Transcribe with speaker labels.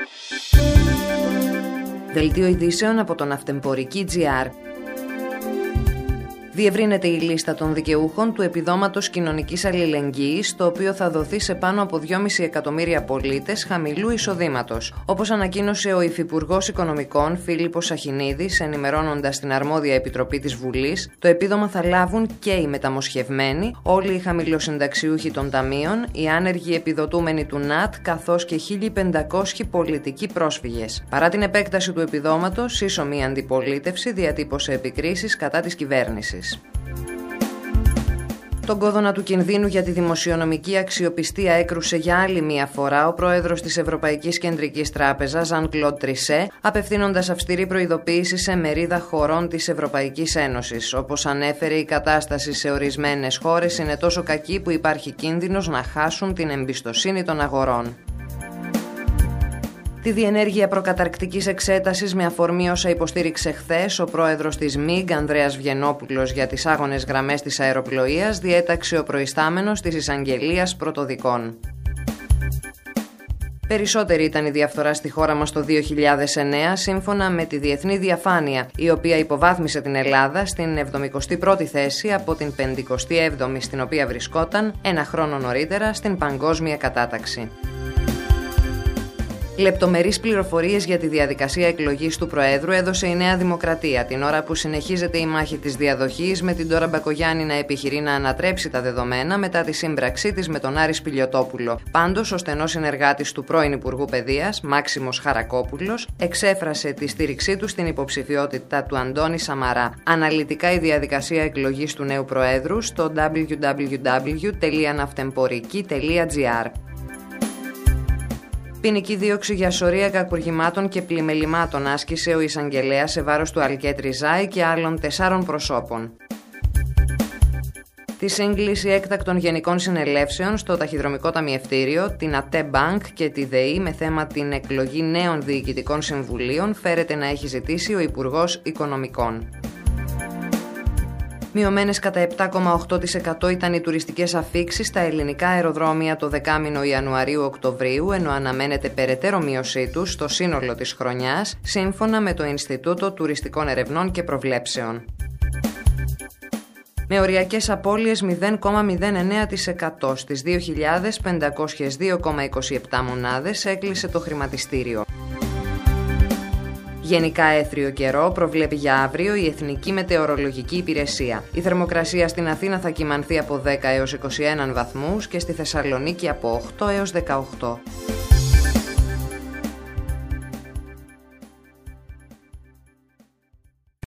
Speaker 1: Δελτίο ειδήσεων από τον Ναυτεμπορική.gr. Διευρύνεται η λίστα των δικαιούχων του επιδόματος κοινωνικής αλληλεγγύης, το οποίο θα δοθεί σε πάνω από 2,5 εκατομμύρια πολίτες χαμηλού εισοδήματος. Όπως ανακοίνωσε ο Υφυπουργός Οικονομικών Φίλιππος Σαχινίδης, ενημερώνοντας την αρμόδια επιτροπή της Βουλής, το επίδομα θα λάβουν και οι μεταμοσχευμένοι, όλοι οι χαμηλοσυνταξιούχοι των ταμείων, οι άνεργοι επιδοτούμενοι του ΝΑΤ, καθώς και 1.500 πολιτικοί πρόσφυγες. Παρά την επέκταση του επιδόματος, σύσσωμη αντιπολίτευση διατύπωσε επικρίσεις κατά της κυβέρνησης. Τον κόδωνα του κινδύνου για τη δημοσιονομική αξιοπιστία έκρουσε για άλλη μία φορά ο πρόεδρος της Ευρωπαϊκής Κεντρικής Τράπεζας, Ζαν-Κλοντ Τρισέ, απευθύνοντας αυστηρή προειδοποίηση σε μερίδα χωρών της Ευρωπαϊκής Ένωσης. Όπως ανέφερε, η κατάσταση σε ορισμένες χώρες είναι τόσο κακή που υπάρχει κίνδυνος να χάσουν την εμπιστοσύνη των αγορών. Τη διενέργεια προκαταρκτικής εξέτασης με αφορμή όσα υποστήριξε χθες ο πρόεδρος της ΜΙΓ, Ανδρέας Βιενόπουλος, για τις άγονες γραμμές της αεροπλοείας, διέταξε ο προϊστάμενος της Εισαγγελίας Πρωτοδικών. Περισσότερη ήταν η διαφθορά στη χώρα μας το 2009, σύμφωνα με τη Διεθνή Διαφάνεια, η οποία υποβάθμισε την Ελλάδα στην 71η θέση από την 57η στην οποία βρισκόταν ένα χρόνο νωρίτερα στην παγκόσμια κατάταξη. Λεπτομερείς πληροφορίες για τη διαδικασία εκλογής του Προέδρου έδωσε η Νέα Δημοκρατία, την ώρα που συνεχίζεται η μάχη της διαδοχής, με την Ντόρα Μπακογιάννη να επιχειρεί να ανατρέψει τα δεδομένα μετά τη σύμπραξή της με τον Άρη Σπηλιοτόπουλο. Πάντως, ο στενός συνεργάτης του πρώην Υπουργού Παιδείας, Μάξιμος Χαρακόπουλος, εξέφρασε τη στήριξή του στην υποψηφιότητα του Αντώνη Σαμαρά. Αναλυτικά η διαδικασία εκλογής του νέου Προέδρου στο www.navtemporiki.gr. Ποινική δίωξη για σωρία κακουργημάτων και πλημελημάτων άσκησε ο εισαγγελέας σε βάρος του Αλκέτ Ριζάη και άλλων 4 προσώπων. Τη σύγκληση έκτακτων γενικών συνελεύσεων στο Ταχυδρομικό Ταμιευτήριο, την ΑΤΕ Bank και τη ΔΕΗ με θέμα την εκλογή νέων διοικητικών συμβουλίων φέρεται να έχει ζητήσει ο Υπουργός Οικονομικών. Μειωμένες κατά 7,8% ήταν οι τουριστικές αφίξεις στα ελληνικά αεροδρόμια το δεκάμηνο Ιανουαρίου-Οκτωβρίου, ενώ αναμένεται περαιτέρω μείωσή τους στο σύνολο της χρονιάς, σύμφωνα με το Ινστιτούτο Τουριστικών Ερευνών και Προβλέψεων. Με οριακές απώλειες 0,09% στις 2.502,27 μονάδες έκλεισε το χρηματιστήριο. Γενικά έθριο καιρό προβλέπει για αύριο η Εθνική Μετεωρολογική Υπηρεσία. Η θερμοκρασία στην Αθήνα θα κυμανθεί από 10 έως 21 βαθμούς και στη Θεσσαλονίκη από 8 έως 18.